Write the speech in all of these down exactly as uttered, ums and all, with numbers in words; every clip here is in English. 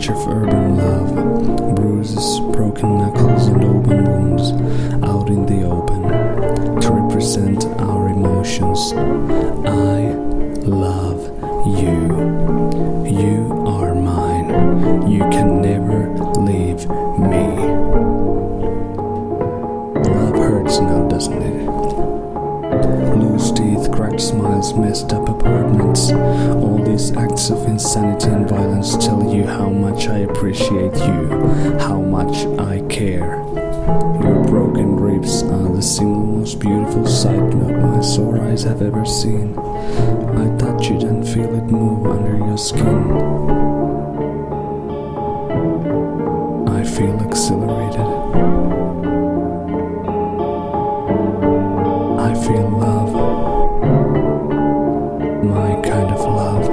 touch of urban love, bruises, broken knuckles and open wounds, out in the open, to represent our emotions. I love you. You are mine. You can never leave me. Love hurts now, doesn't it? Loose teeth, cracked smiles, messed up apartments. All these acts of insanity and violence tell you how much I appreciate you, how much I care. Your broken ribs are the single most beautiful sight my sore eyes have ever seen. I touch it and feel it move under your skin. I feel exhilarated. I feel love, my kind of love.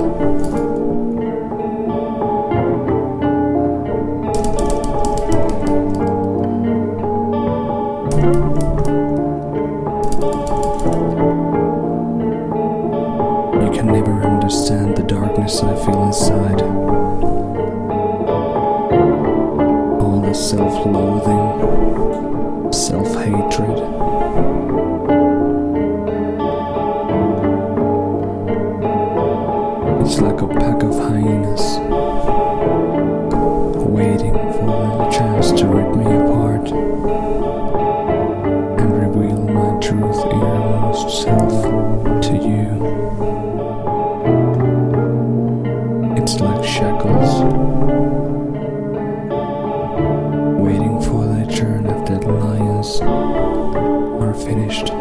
You can never understand the darkness I feel inside. All the self-loathing, self-hatred. It's like a pack of hyenas, waiting for a chance to rip me apart and reveal my truth innermost self to you. It's like shackles, waiting for the turn after the lions are finished.